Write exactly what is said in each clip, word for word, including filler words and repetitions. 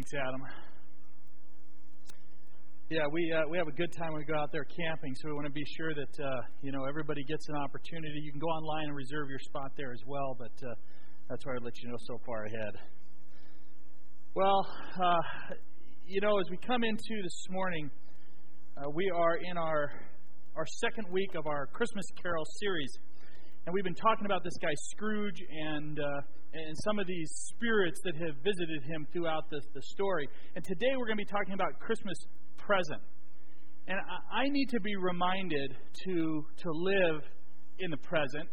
Thanks, Adam. Yeah, we uh, we have a good time when we go out there camping, so we want to be sure that uh, you know everybody gets an opportunity. You can go online and reserve your spot there as well, but uh, that's why I let you know so far ahead. Well, uh, you know, as we come into this morning, uh, we are in our our second week of our Christmas Carol series, and we've been talking about this guy Scrooge and uh, and some of these spirits that have visited him throughout this the story. And today we're going to be talking about Christmas present. And I, I need to be reminded to to live in the present.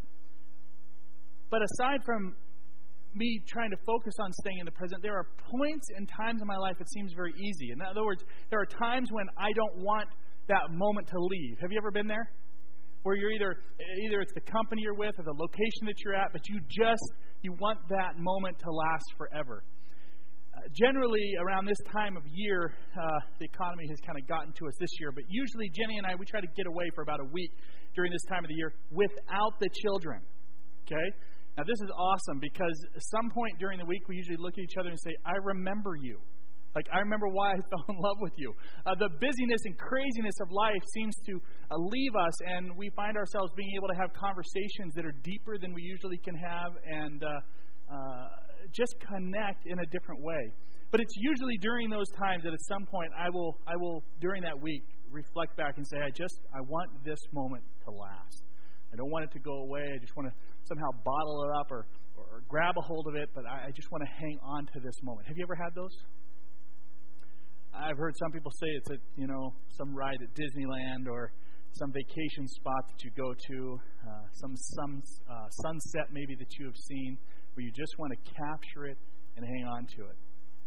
But aside from me trying to focus on staying in the present, there are points and times in my life it seems very easy. In other words, there are times when I don't want that moment to leave. Have you ever been there? Where you're either either it's the company you're with or the location that you're at, but you just you want that moment to last forever. Uh, generally, around this time of year, uh, the economy has kind of gotten to us this year, but usually Jenny and I, we try to get away for about a week during this time of the year without the children. Okay? Now, this is awesome because at some point during the week, we usually look at each other and say, I remember you. Like, I remember why I fell in love with you. Uh, the busyness and craziness of life seems to uh, leave us, and we find ourselves being able to have conversations that are deeper than we usually can have and uh, uh, just connect in a different way. But it's usually during those times that at some point I will, I will during that week, reflect back and say, I just, I want this moment to last. I don't want it to go away. I just want to somehow bottle it up or, or grab a hold of it, but I, I just want to hang on to this moment. Have you ever had those? I've heard some people say it's a, you know, some ride at Disneyland or some vacation spot that you go to, uh, some some uh, sunset maybe that you have seen, where you just want to capture it and hang on to it.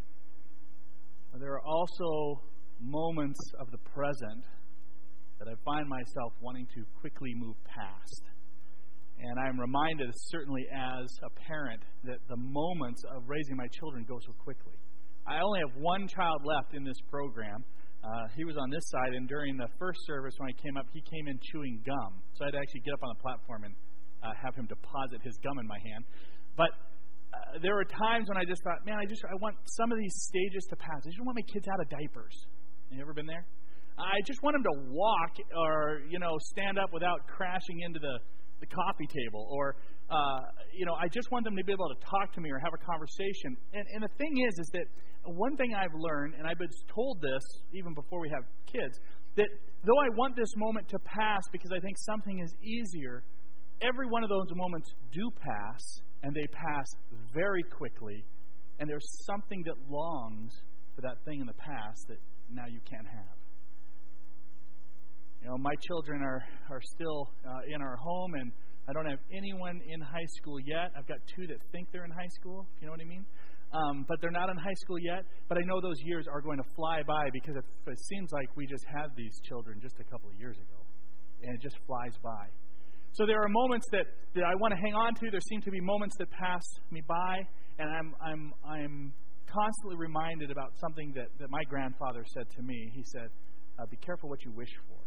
There are also moments of the present that I find myself wanting to quickly move past. And I'm reminded, certainly as a parent, that the moments of raising my children go so quickly. I only have one child left in this program. Uh, he was on this side, and during the first service when I came up, he came in chewing gum. So I had to actually get up on the platform and uh, have him deposit his gum in my hand. But uh, there were times when I just thought, man, I just I want some of these stages to pass. I just want my kids out of diapers. Have you ever been there? I just want them to walk or, you know, stand up without crashing into the, the coffee table. Or, uh, you know, I just want them to be able to talk to me or have a conversation. And, and the thing is, is that one thing I've learned, and I've been told this even before we have kids, that though I want this moment to pass because I think something is easier, every one of those moments do pass, and they pass very quickly, and there's something that longs for that thing in the past that now you can't have. You know, my children are, are still uh, in our home, and I don't have anyone in high school yet. I've got two that think they're in high school, if you know what I mean. Um, but they're not in high school yet. But I know those years are going to fly by because it, it seems like we just had these children just a couple of years ago. And it just flies by. So there are moments that, that I want to hang on to. There seem to be moments that pass me by. And I'm I'm I'm constantly reminded about something that, that my grandfather said to me. He said, uh, be careful what you wish for.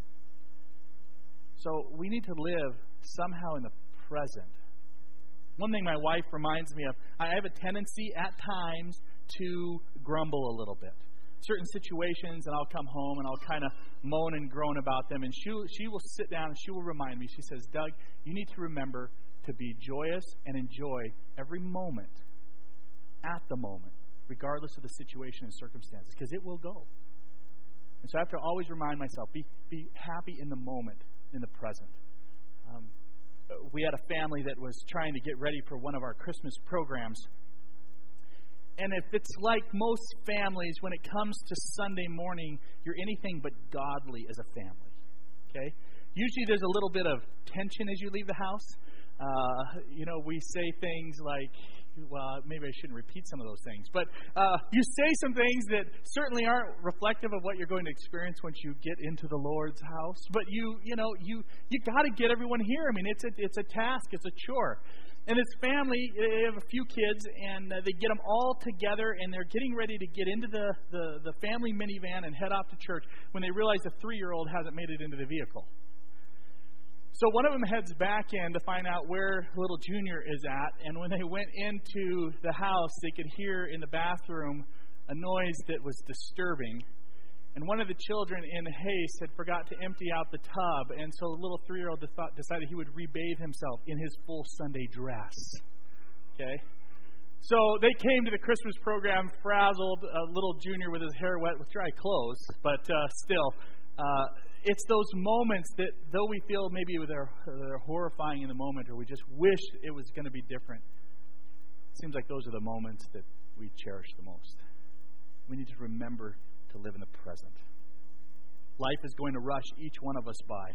So we need to live somehow in the present. One thing my wife reminds me of, I have a tendency at times to grumble a little bit. Certain situations, and I'll come home and I'll kind of moan and groan about them, and she, she will sit down and she will remind me. She says, Doug, you need to remember to be joyous and enjoy every moment, at the moment, regardless of the situation and circumstances, because it will go. And so I have to always remind myself, be, be happy in the moment, in the present. Um, we had a family that was trying to get ready for one of our Christmas programs. And if it's like most families, when it comes to Sunday morning, you're anything but godly as a family. Okay? Usually there's a little bit of tension as you leave the house. Uh, you know, we say things like, well, maybe I shouldn't repeat some of those things, but uh, you say some things that certainly aren't reflective of what you're going to experience once you get into the Lord's house. But you, you know, you you got to get everyone here. I mean, it's a it's a task, it's a chore. And this family, they have a few kids, and uh, they get them all together, and they're getting ready to get into the, the the family minivan and head off to church when they realize the three-year-old hasn't made it into the vehicle. So one of them heads back in to find out where little Junior is at, and when they went into the house, they could hear in the bathroom a noise that was disturbing. And one of the children in haste had forgot to empty out the tub, and so the little three-year-old decided he would rebathe himself in his full Sunday dress. Okay? So they came to the Christmas program frazzled, a little junior with his hair wet with dry clothes, but uh, still, uh, it's those moments that, though we feel maybe they're, they're horrifying in the moment, or we just wish it was going to be different, it seems like those are the moments that we cherish the most. We need to remember to live in the present. Life is going to rush each one of us by.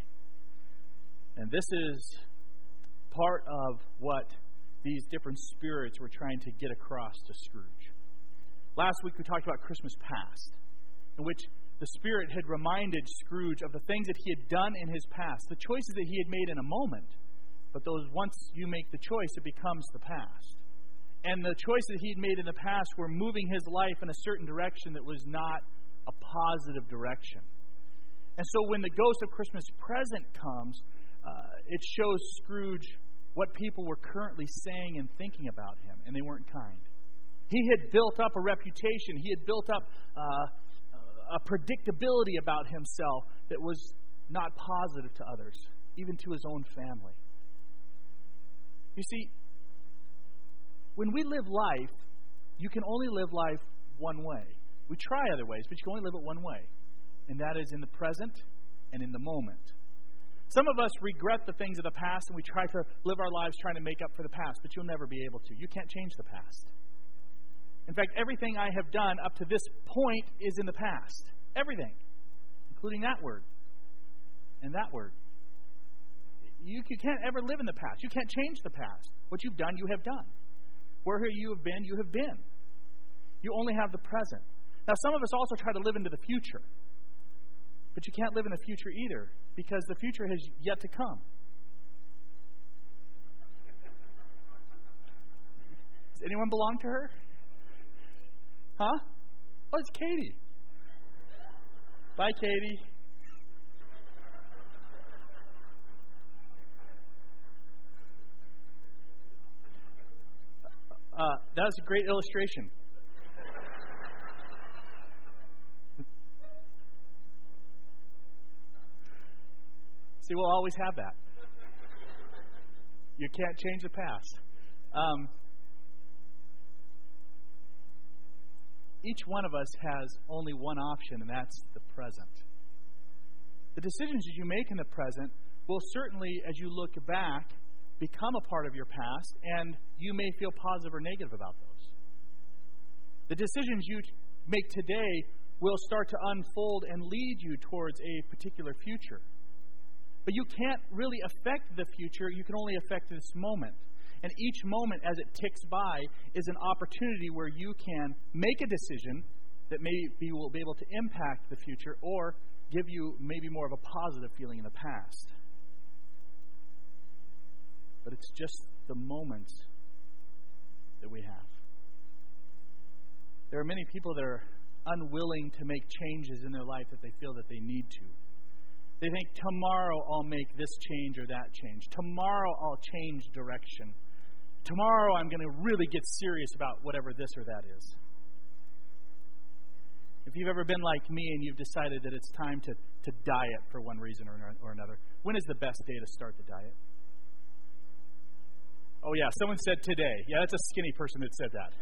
And this is part of what these different spirits were trying to get across to Scrooge. Last week we talked about Christmas past, in which the Spirit had reminded Scrooge of the things that he had done in his past, the choices that he had made in a moment. But those, once you make the choice, it becomes the past. And the choices he had made in the past were moving his life in a certain direction that was not a positive direction. And so when the ghost of Christmas present comes, uh, it shows Scrooge what people were currently saying and thinking about him, and they weren't kind. He had built up a reputation. He had built up uh, a predictability about himself that was not positive to others, even to his own family. You see, when we live life, you can only live life one way. We try other ways, but you can only live it one way, and that is in the present and in the moment. Some of us regret the things of the past, and we try to live our lives trying to make up for the past, but you'll never be able to. You can't change the past. In fact, everything I have done up to this point is in the past. Everything, including that word and that word. You, you can't ever live in the past. You can't change the past. What you've done, you have done. Where you have been, you have been. You only have the present. Now, some of us also try to live into the future. But you can't live in the future either, because the future has yet to come. Does anyone belong to her? Huh? Oh, it's Katie. Bye, Katie. Uh, that was a great illustration. See, we'll always have that. You can't change the past. Um, each one of us has only one option, and that's the present. The decisions that you make in the present will certainly, as you look back, become a part of your past, and you may feel positive or negative about those. The decisions you make today will start to unfold and lead you towards a particular future. But you can't really affect the future. You can only affect this moment. And each moment as it ticks by is an opportunity where you can make a decision that maybe will be able to impact the future or give you maybe more of a positive feeling in the past. But it's just the moments that we have. There are many people that are unwilling to make changes in their life that they feel that they need to. They think, tomorrow I'll make this change or that change. Tomorrow I'll change direction. Tomorrow I'm going to really get serious about whatever this or that is. If you've ever been like me and you've decided that it's time to, to diet for one reason or, or another, when is the best day to start the diet? Oh yeah, someone said today. Yeah, that's a skinny person that said that.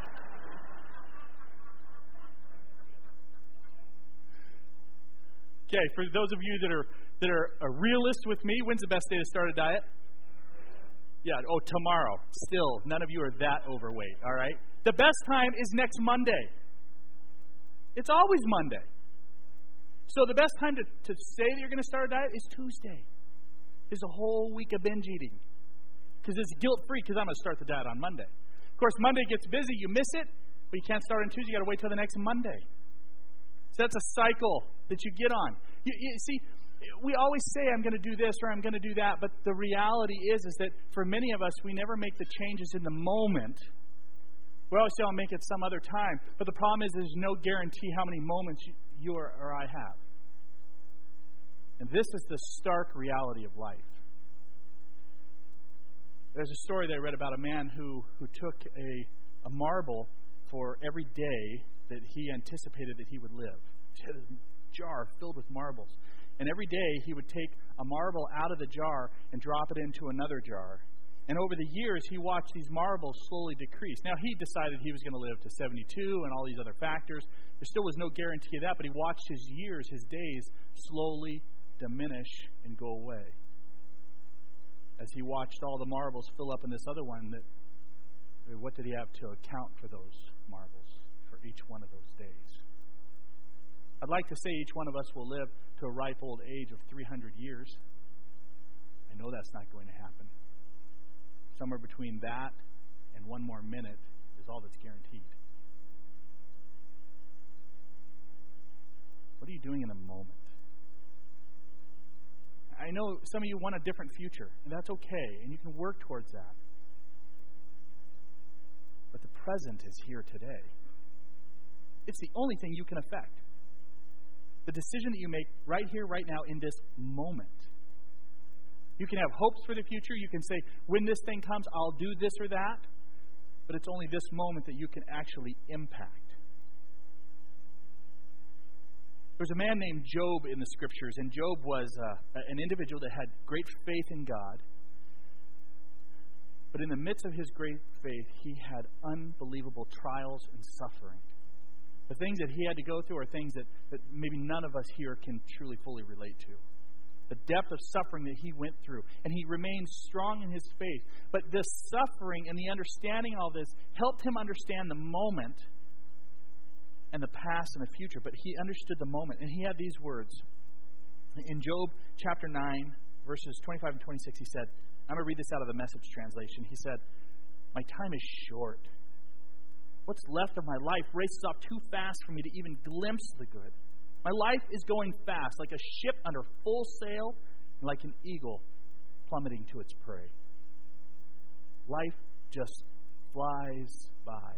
Okay, for those of you that are that are a realist with me, when's the best day to start a diet? Yeah, oh, tomorrow. Still, none of you are that overweight, all right? The best time is next Monday. It's always Monday. So the best time to, to say that you're going to start a diet is Tuesday. Is a whole week of binge eating. Because it's guilt-free, because I'm going to start the diet on Monday. Of course, Monday gets busy, you miss it, but you can't start on Tuesday, you got to wait till the next Monday. So that's a cycle that you get on. You, you see, we always say, I'm going to do this or I'm going to do that, but the reality is, is that for many of us, we never make the changes in the moment. We always say, I'll make it some other time. But the problem is, there's no guarantee how many moments you, you or, or I have. And this is the stark reality of life. There's a story that I read about a man who, who took a, a marble for every day that he anticipated that he would live. He had a jar filled with marbles. And every day he would take a marble out of the jar and drop it into another jar. And over the years, he watched these marbles slowly decrease. Now, he decided he was going to live to seventy-two and all these other factors. There still was no guarantee of that, but he watched his years, his days, slowly diminish and go away. As he watched all the marbles fill up in this other one, that what did he have to account for those marbles, for each one of those days? I'd like to say each one of us will live to a ripe old age of three hundred years. I know that's not going to happen. Somewhere between that and one more minute is all that's guaranteed. What are you doing in the moment? I know some of you want a different future, and that's okay, and you can work towards that. But the present is here today. It's the only thing you can affect. The decision that you make right here, right now, in this moment. You can have hopes for the future. You can say, when this thing comes, I'll do this or that. But it's only this moment that you can actually impact. There's a man named Job in the Scriptures, and Job was uh, an individual that had great faith in God. But in the midst of his great faith, he had unbelievable trials and suffering. The things that he had to go through are things that, that maybe none of us here can truly fully relate to. The depth of suffering that he went through. And he remained strong in his faith. But this suffering and the understanding of all this helped him understand the moment and the past and the future. But he understood the moment. And he had these words. In Job chapter nine, verses twenty-five and twenty-six, he said, I'm going to read this out of the Message translation. He said, my time is short. What's left of my life races off too fast for me to even glimpse the good. My life is going fast, like a ship under full sail, and like an eagle plummeting to its prey. Life just flies by.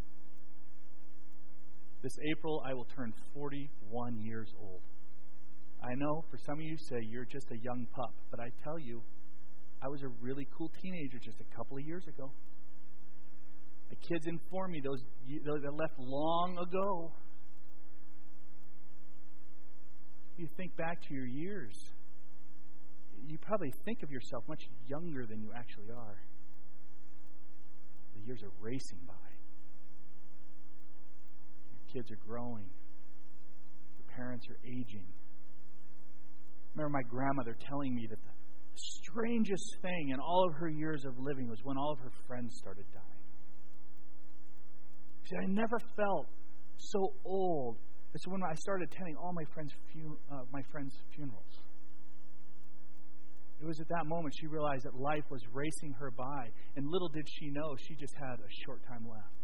This April, I will turn forty-one years old. I know for some of you say you're just a young pup, but I tell you, I was a really cool teenager just a couple of years ago. My kids inform me those that left long ago. You think back to your years, you probably think of yourself much younger than you actually are. The years are racing by. Your kids are growing. Your parents are aging. I remember my grandmother telling me that the strangest thing in all of her years of living was when all of her friends started dying. She said, I never felt so old. It's when I started attending all my friends' fun- uh, my friends' funerals. It was at that moment she realized that life was racing her by, and little did she know she just had a short time left.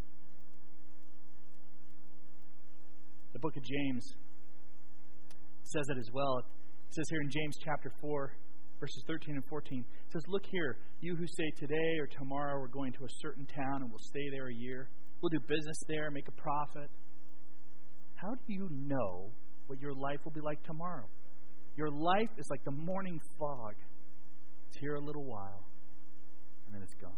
The book of James says it as well. It says here in James chapter four, verses thirteen and fourteen, it says, look here, you who say today or tomorrow we're going to a certain town and we'll stay there a year. We'll do business there, make a profit. How do you know what your life will be like tomorrow? Your life is like the morning fog. It's here a little while, and then it's gone.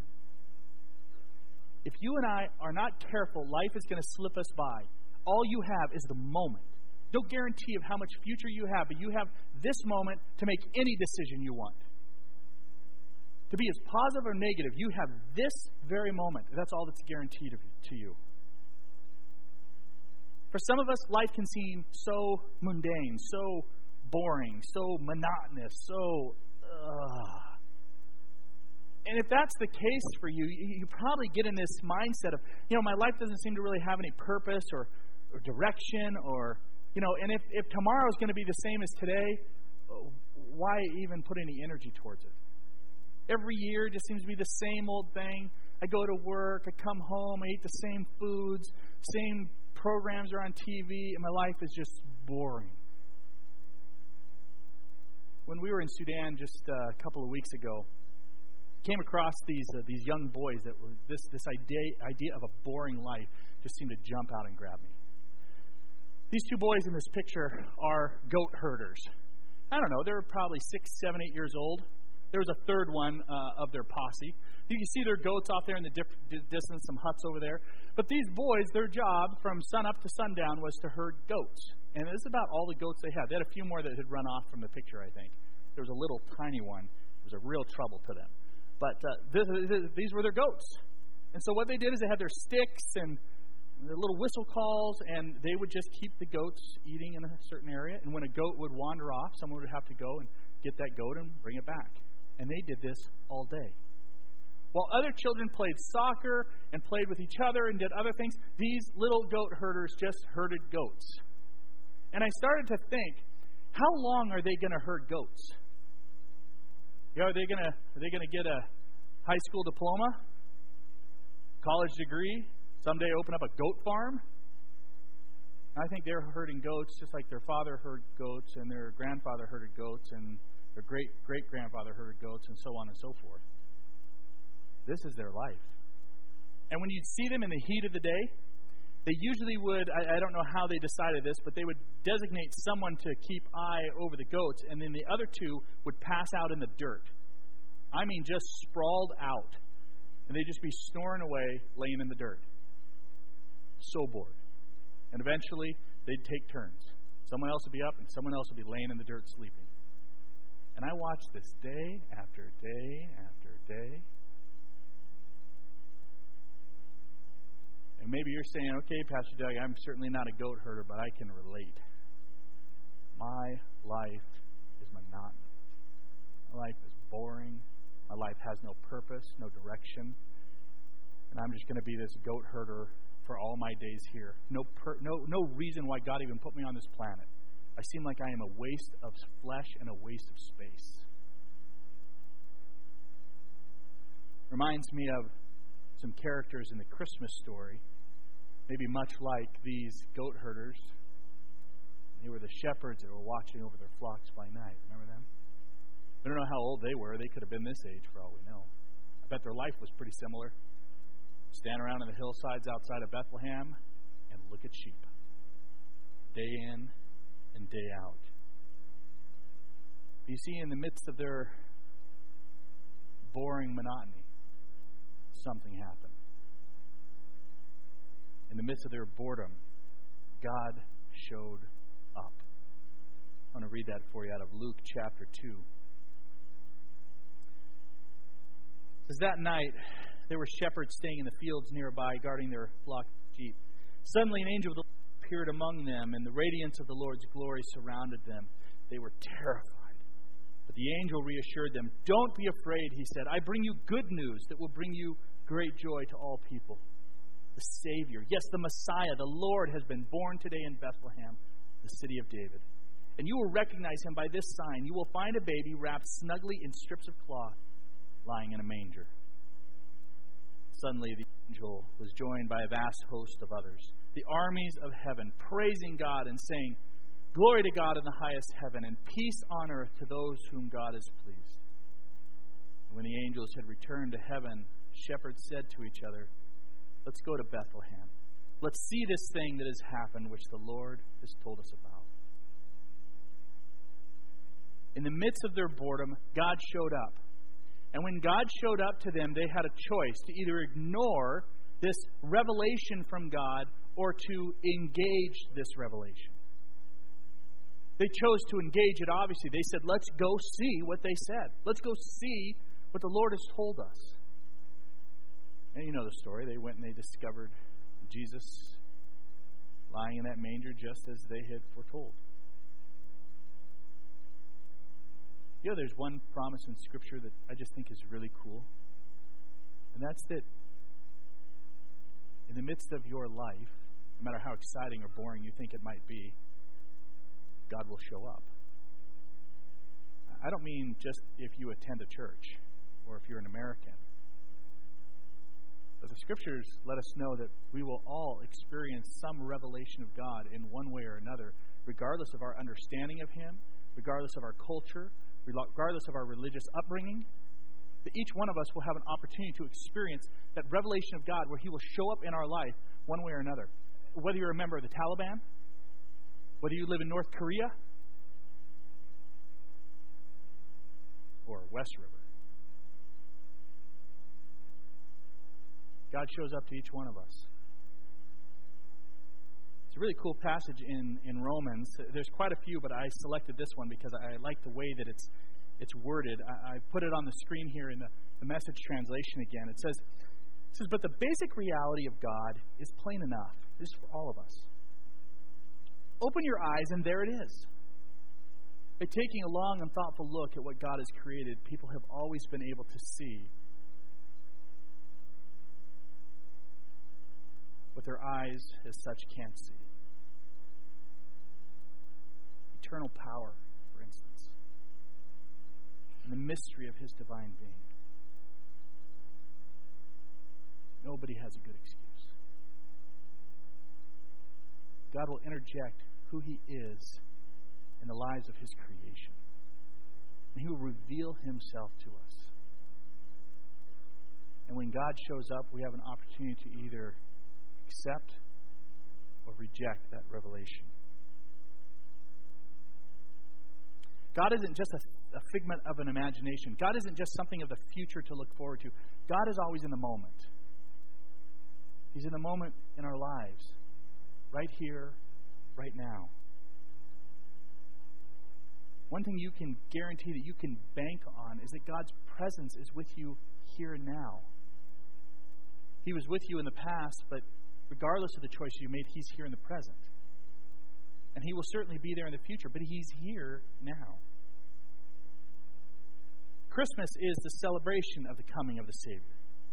If you and I are not careful, life is going to slip us by. All you have is the moment. No guarantee of how much future you have, but you have this moment to make any decision you want. To be as positive or negative, you have this very moment. That's all that's guaranteed of you, to you. For some of us, life can seem so mundane, so boring, so monotonous, so... Uh. And if that's the case for you, you probably get in this mindset of, you know, my life doesn't seem to really have any purpose or, or direction or, you know, and if, if tomorrow is going to be the same as today, why even put any energy towards it? Every year just seems to be the same old thing. I go to work, I come home, I eat the same foods, same programs are on T V, and my life is just boring. When we were in Sudan just uh, a couple of weeks ago, I came across these uh, these young boys that were this this idea idea of a boring life just seemed to jump out and grab me. These two boys in this picture are goat herders. I don't know, they were probably six, seven, eight years old. There was a third one uh, of their posse You can see their goats off there in the dif- distance, some huts over there. But these boys, their job from sun up to sundown was to herd goats. And this is about all the goats they had. They had a few more that had run off from the picture, I think. There was a little tiny one. It was a real trouble to them. But uh, this, this, these were their goats. And so what they did is they had their sticks and their little whistle calls, and they would just keep the goats eating in a certain area. And when a goat would wander off, someone would have to go and get that goat and bring it back. And they did this all day. While other children played soccer and played with each other and did other things, these little goat herders just herded goats. And I started to think, how long are they going to herd goats? You know, are they going to are they going to get a high school diploma, college degree, someday open up a goat farm? I think they're herding goats just like their father herded goats and their grandfather herded goats and their great great grandfather herded goats and so on and so forth. This is their life. And when you'd see them in the heat of the day, they usually would, I, I don't know how they decided this, but they would designate someone to keep eye over the goats, and then the other two would pass out in the dirt. I mean, just sprawled out. And they'd just be snoring away, laying in the dirt. So bored. And eventually, they'd take turns. Someone else would be up, and someone else would be laying in the dirt sleeping. And I watched this day after day after day. And maybe you're saying, okay, Pastor Doug, I'm certainly not a goat herder, but I can relate. My life is monotonous. My life is boring. My life has no purpose, no direction. And I'm just going to be this goat herder for all my days here. No, per, no, no reason why God even put me on this planet. I seem like I am a waste of flesh and a waste of space. Reminds me of some characters in the Christmas story, maybe much like these goat herders. They were the shepherds that were watching over their flocks by night. Remember them? We don't know how old they were. They could have been this age for all we know. I bet their life was pretty similar. Stand around in the hillsides outside of Bethlehem and look at sheep. Day in and day out. You see, in the midst of their boring monotony, something happened. In the midst of their boredom, God showed up. I want to read that for you out of Luke chapter two. It says, that night, there were shepherds staying in the fields nearby, guarding their flock of sheep. Suddenly, an angel of the Lord appeared among them, and the radiance of the Lord's glory surrounded them. They were terrified. But the angel reassured them. Don't be afraid, he said. I bring you good news that will bring you great joy to all people. The Savior, yes, the Messiah, the Lord, has been born today in Bethlehem, the city of David. And you will recognize him by this sign. You will find a baby wrapped snugly in strips of cloth, lying in a manger. Suddenly the angel was joined by a vast host of others, the armies of heaven, praising God and saying, Glory to God in the highest heaven, and peace on earth to those whom God is pleased. And when the angels had returned to heaven, shepherds said to each other, Let's go to Bethlehem. Let's see this thing that has happened, which the Lord has told us about. In the midst of their boredom, God showed up. And when God showed up to them, they had a choice to either ignore this revelation from God or to engage this revelation. They chose to engage it, obviously. They said, let's go see what they said. Let's go see what the Lord has told us. And you know the story. They went and they discovered Jesus lying in that manger just as they had foretold. You know, there's one promise in Scripture that I just think is really cool. And that's that in the midst of your life, no matter how exciting or boring you think it might be, God will show up. I don't mean just if you attend a church or if you're an American. But the Scriptures let us know that we will all experience some revelation of God in one way or another, regardless of our understanding of Him, regardless of our culture, regardless of our religious upbringing. That each one of us will have an opportunity to experience that revelation of God where He will show up in our life one way or another. Whether you're a member of the Taliban, whether you live in North Korea or West River. God shows up to each one of us. It's a really cool passage in, in Romans. There's quite a few, but I selected this one because I like the way that it's it's worded. I, I put it on the screen here in the, the Message translation again. It says, it says, but the basic reality of God is plain enough. This is for all of us. Open your eyes, and there it is. By taking a long and thoughtful look at what God has created, people have always been able to see what their eyes as such can't see. Eternal power, for instance, and the mystery of His divine being. Nobody has a good excuse. God will interject who He is in the lives of His creation. And He will reveal Himself to us. And when God shows up, we have an opportunity to either accept or reject that revelation. God isn't just a, a figment of an imagination. God isn't just something of the future to look forward to. God is always in the moment. He's in the moment in our lives, right here, right now. One thing you can guarantee that you can bank on is that God's presence is with you here and now. He was with you in the past, but regardless of the choice you made, He's here in the present. And He will certainly be there in the future, but He's here now. Christmas is the celebration of the coming of the Savior.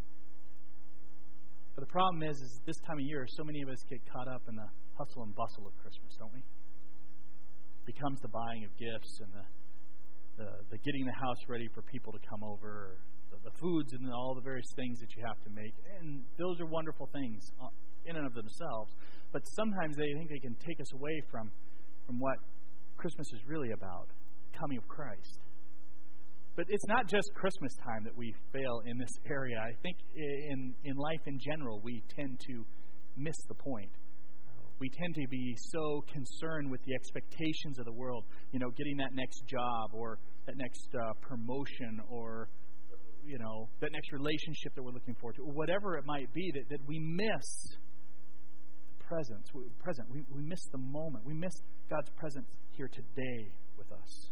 But the problem is, is this time of year, so many of us get caught up in the hustle and bustle of Christmas, don't we? It becomes the buying of gifts and the, the, the getting the house ready for people to come over, or the, the foods and all the various things that you have to make. And those are wonderful things in and of themselves. But sometimes they think they can take us away from, from what Christmas is really about, the coming of Christ. But it's not just Christmas time that we fail in this area. I think in, in life in general, we tend to miss the point. We tend to be so concerned with the expectations of the world, you know, getting that next job or that next uh, promotion or, you know, that next relationship that we're looking forward to, or whatever it might be, that, that we miss the presence, we, present. We, we miss the moment. We miss God's presence here today with us.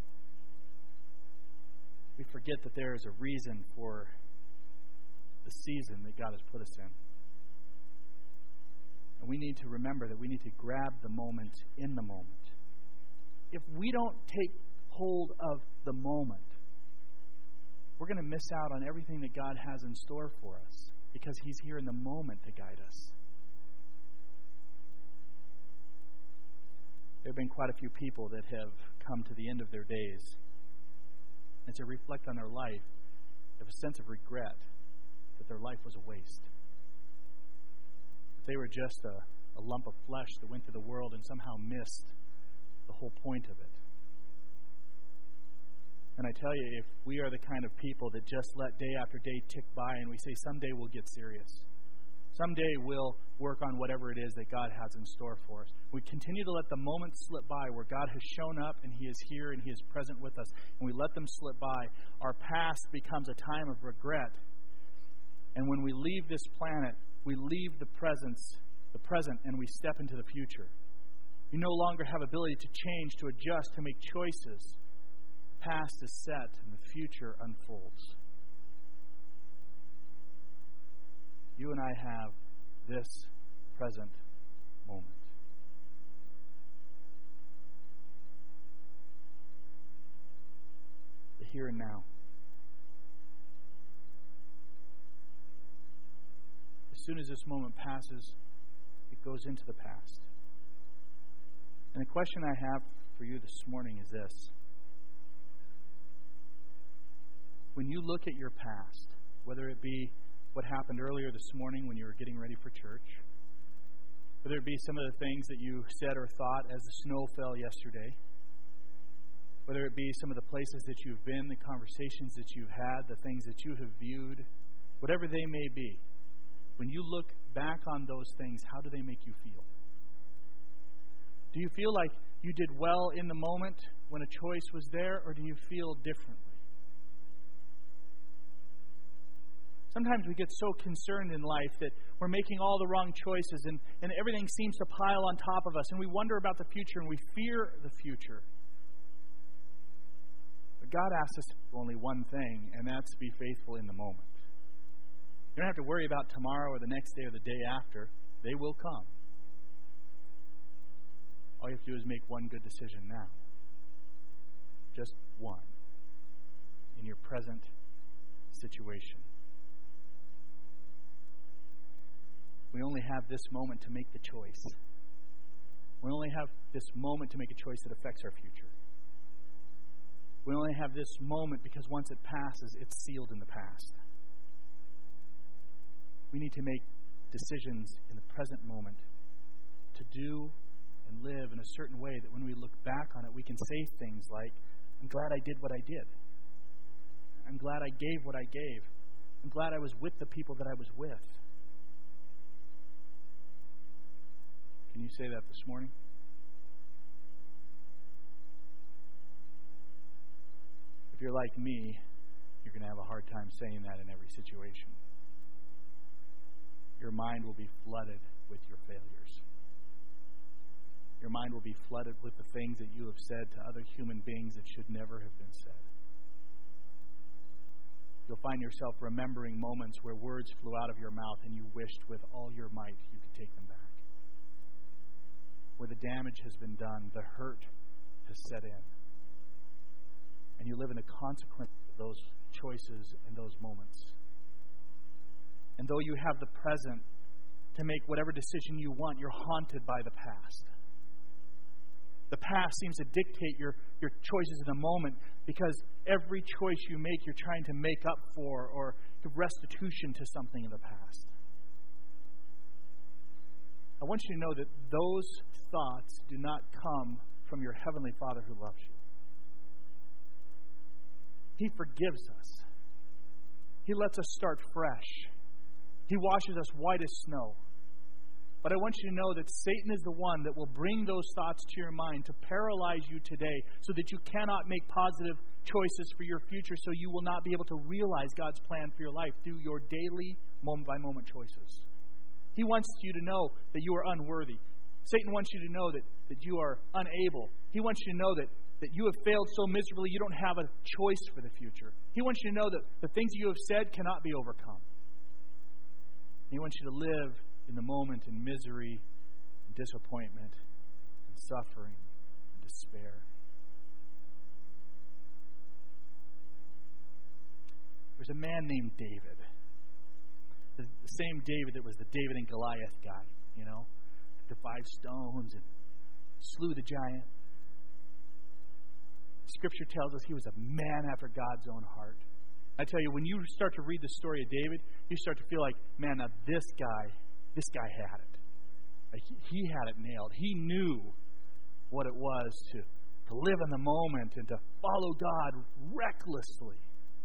We forget that there is a reason for the season that God has put us in. And we need to remember that we need to grab the moment in the moment. If we don't take hold of the moment, we're going to miss out on everything that God has in store for us because He's here in the moment to guide us. There have been quite a few people that have come to the end of their days. And to reflect on their life, they have a sense of regret that their life was a waste. That they were just a, a lump of flesh that went through the world and somehow missed the whole point of it. And I tell you, if we are the kind of people that just let day after day tick by and we say, someday we'll get serious. Someday we'll work on whatever it is that God has in store for us. We continue to let the moments slip by where God has shown up and He is here and He is present with us. And we let them slip by. Our past becomes a time of regret. And when we leave this planet, we leave the presence, the present, and we step into the future. We no longer have ability to change, to adjust, to make choices. The past is set and the future unfolds. You and I have this present moment. The here and now. As soon as this moment passes, it goes into the past. And the question I have for you this morning is this. When you look at your past, whether it be what happened earlier this morning when you were getting ready for church, whether it be some of the things that you said or thought as the snow fell yesterday, whether it be some of the places that you've been, the conversations that you've had, the things that you have viewed, whatever they may be, when you look back on those things, how do they make you feel? Do you feel like you did well in the moment when a choice was there, or do you feel differently? Sometimes we get so concerned in life that we're making all the wrong choices and, and everything seems to pile on top of us, and we wonder about the future and we fear the future. But God asks us to do only one thing, and that's to be faithful in the moment. You don't have to worry about tomorrow or the next day or the day after. They will come. All you have to do is make one good decision now. Just one. In your present situation. We only have this moment to make the choice. We only have this moment to make a choice that affects our future. We only have this moment because once it passes, it's sealed in the past. We need to make decisions in the present moment to do and live in a certain way that when we look back on it, we can say things like, I'm glad I did what I did. I'm glad I gave what I gave. I'm glad I was with the people that I was with. Can you say that this morning? If you're like me, you're going to have a hard time saying that in every situation. Your mind will be flooded with your failures. Your mind will be flooded with the things that you have said to other human beings that should never have been said. You'll find yourself remembering moments where words flew out of your mouth and you wished with all your might you could take them back. Where the damage has been done, the hurt has set in. And you live in the consequence of those choices and those moments. And though you have the present to make whatever decision you want, you're haunted by the past. The past seems to dictate your, your choices in the moment because every choice you make, you're trying to make up for or give restitution to something in the past. I want you to know that those thoughts do not come from your Heavenly Father who loves you. He forgives us. He lets us start fresh. He washes us white as snow. But I want you to know that Satan is the one that will bring those thoughts to your mind to paralyze you today so that you cannot make positive choices for your future, so you will not be able to realize God's plan for your life through your daily moment-by-moment choices. He wants you to know that you are unworthy. Satan wants you to know that, that you are unable. He wants you to know that, that you have failed so miserably you don't have a choice for the future. He wants you to know that the things you have said cannot be overcome. He wants you to live in the moment in misery, and disappointment, and suffering, and despair. There's a man named David. The, the same David that was the David and Goliath guy, you know, took the five stones and slew the giant. Scripture tells us he was a man after God's own heart. I tell you, when you start to read the story of David, you start to feel like, man, now this guy, this guy had it. Like he had it nailed. He knew what it was to, to live in the moment and to follow God recklessly.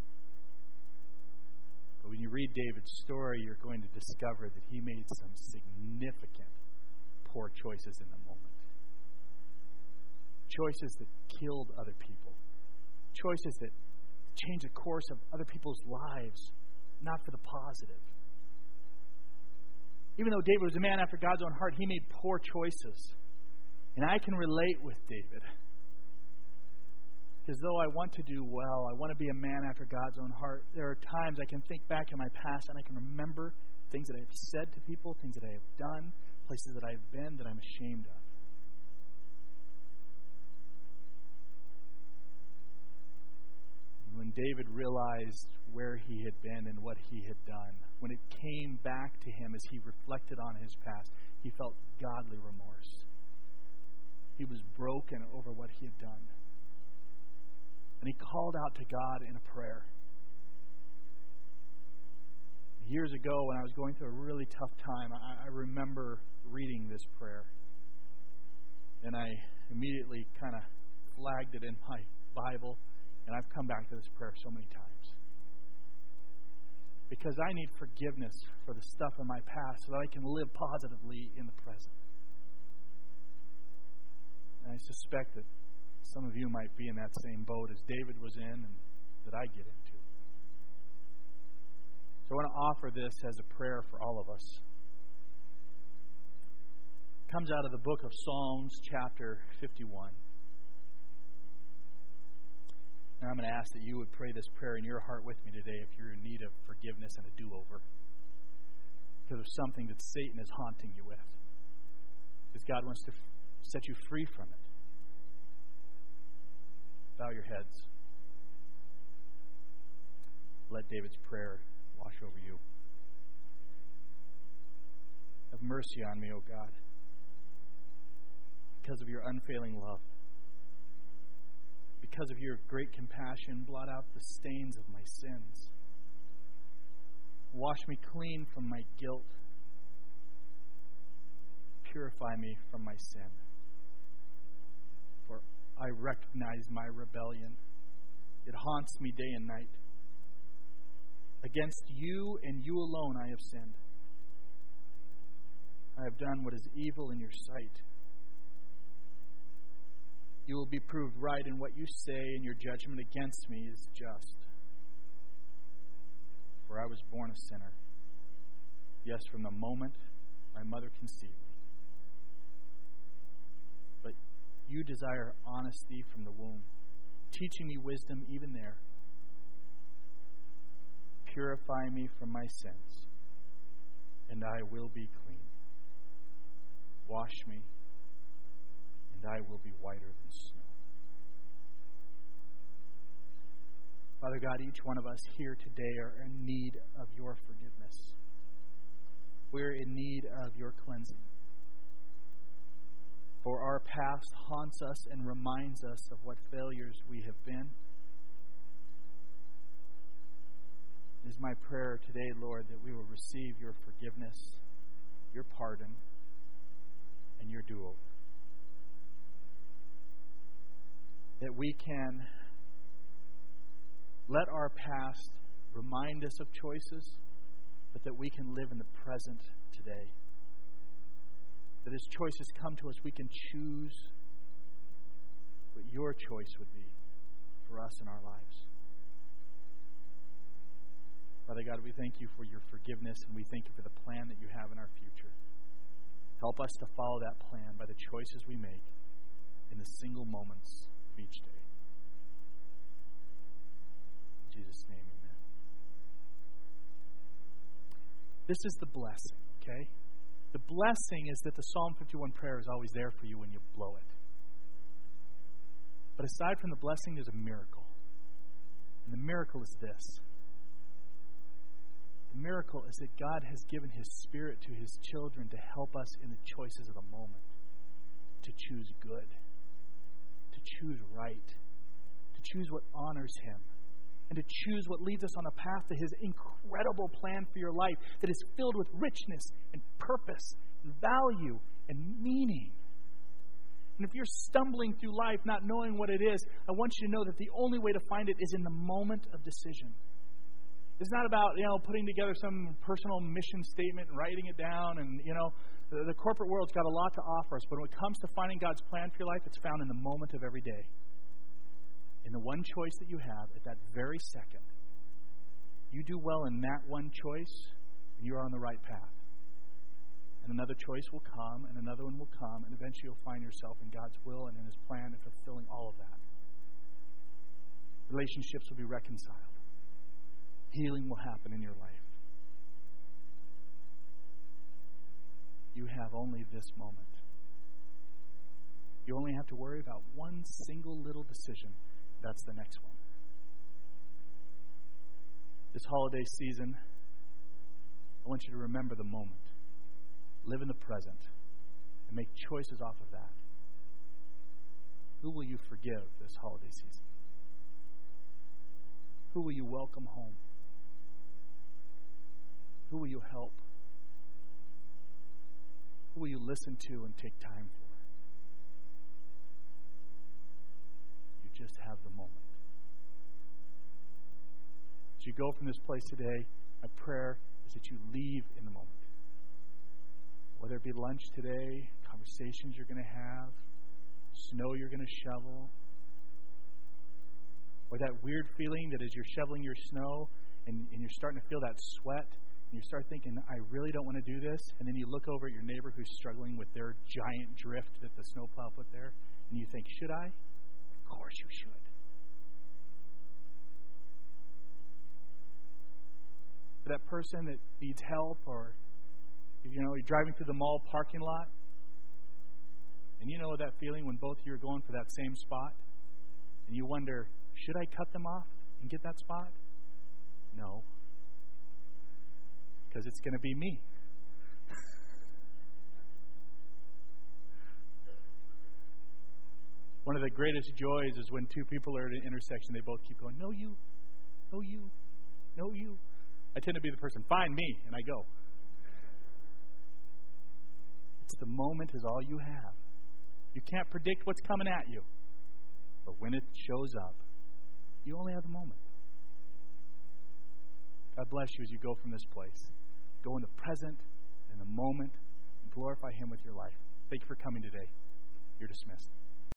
But when you read David's story, you're going to discover that he made some significant poor choices in the moment. Choices that killed other people. Choices that changed the course of other people's lives, not for the positive. Even though David was a man after God's own heart, he made poor choices. And I can relate with David. Because though I want to do well, I want to be a man after God's own heart, there are times I can think back in my past and I can remember things that I have said to people, things that I have done, places that I've been that I'm ashamed of. When David realized where he had been and what he had done, when it came back to him as he reflected on his past, he felt godly remorse. He was broken over what he had done. And he called out to God in a prayer. Years ago, when I was going through a really tough time, I, I remember reading this prayer. And I immediately kind of flagged it in my Bible. And I've come back to this prayer so many times. Because I need forgiveness for the stuff in my past so that I can live positively in the present. And I suspect that some of you might be in that same boat as David was in and that I get into. So I want to offer this as a prayer for all of us. It comes out of the book of Psalms, chapter fifty-one. And I'm going to ask that you would pray this prayer in your heart with me today if you're in need of forgiveness and a do-over. Because of something that Satan is haunting you with. Because God wants to f- set you free from it. Bow your heads. Let David's prayer wash over you. Have mercy on me, O God, because of your unfailing love. Because of your great compassion, blot out the stains of my sins. Wash me clean from my guilt. Purify me from my sin. For I recognize my rebellion. It haunts me day and night. Against you and you alone I have sinned. I have done what is evil in your sight. You will be proved right in what you say, and your judgment against me is just. For I was born a sinner. Yes, from the moment my mother conceived me. But you desire honesty from the womb, teaching me wisdom even there. Purify me from my sins, and I will be clean. Wash me, and I will be whiter than snow. Father God, each one of us here today are in need of your forgiveness. We're in need of your cleansing. For our past haunts us and reminds us of what failures we have been. It is my prayer today, Lord, that we will receive your forgiveness, your pardon, and your do-over. That we can let our past remind us of choices, but that we can live in the present today. That as choices come to us, we can choose what your choice would be for us in our lives. Father God, we thank you for your forgiveness, and we thank you for the plan that you have in our future. Help us to follow that plan by the choices we make in the single moments of each day. In Jesus' name, amen. This is the blessing, okay? The blessing is that the Psalm fifty-one prayer is always there for you when you blow it. But aside from the blessing, there's a miracle. And the miracle is this. The miracle is that God has given His Spirit to His children to help us in the choices of the moment. To choose good. To choose right. To choose what honors Him. And to choose what leads us on a path to His incredible plan for your life that is filled with richness and purpose and value and meaning. And if you're stumbling through life not knowing what it is, I want you to know that the only way to find it is in the moment of decision. It's not about, you know, putting together some personal mission statement and writing it down. And, you know, the, the corporate world's got a lot to offer us. But when it comes to finding God's plan for your life, it's found in the moment of every day. In the one choice that you have at that very second. You do well in that one choice, and you're on the right path. And another choice will come, and another one will come, and eventually you'll find yourself in God's will and in His plan and fulfilling all of that. Relationships will be reconciled. Healing will happen in your life. You have only this moment. You only have to worry about one single little decision. That's the next one. This holiday season, I want you to remember the moment. Live in the present and make choices off of that. Who will you forgive this holiday season? Who will you welcome home? Who will you help? Who will you listen to and take time for? You just have the moment. As you go from this place today, my prayer is that you leave in the moment. Whether it be lunch today, conversations you're going to have, snow you're going to shovel, or that weird feeling that as you're shoveling your snow and, and you're starting to feel that sweat, and you start thinking, I really don't want to do this, and then you look over at your neighbor who's struggling with their giant drift that the snowplow put there, and you think, should I? Of course you should. For that person that needs help, or you know, you're driving through the mall parking lot, and you know that feeling when both of you are going for that same spot, and you wonder, should I cut them off and get that spot? No. Because it's going to be me. One of the greatest joys is when two people are at an intersection, they both keep going, no you, no you, no you. I tend to be the person, fine, me, and I go. It's the moment is all you have. You can't predict what's coming at you. But when it shows up, you only have the moment. God bless you as you go from this place. Go in the present, in the moment, and glorify Him with your life. Thank you for coming today. You're dismissed.